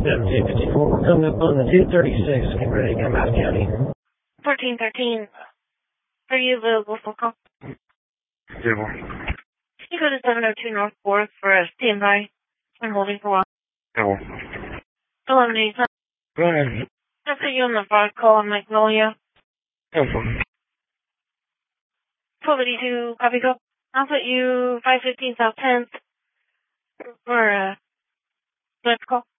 1754. Coming up on the 236. Get ready to come out of county. 1313. Are you available for call? Table. Can you go to 702 North 4th for a standby? I'm holding for a while. Table. 1187. Go ahead. I'll put you on the 5 call on Magnolia. Table. 1282, copy call. I'll put you 515 South 10th for next call.